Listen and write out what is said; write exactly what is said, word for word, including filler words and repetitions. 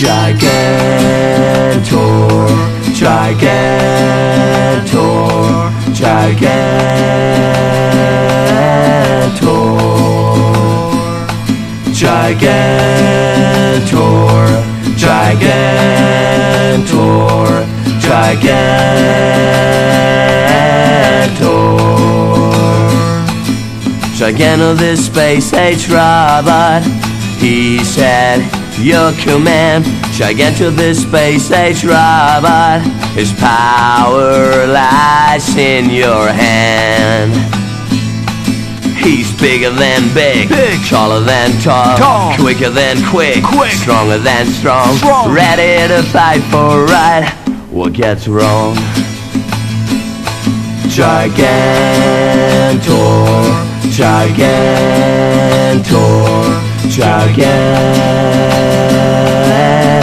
Gigantor, Gigantor, Gigantor, Gigantor, Gigantor, Gigantor. Gigant of this space age robot, he said, your command. Gigant of this space age robot, his power lies in your hand. He's bigger than big, big. taller than tall, tall. quicker than quick, quick. stronger than strong, strong, ready to fight for right what gets wrong. Gigantor, Gigantor, Gigantor.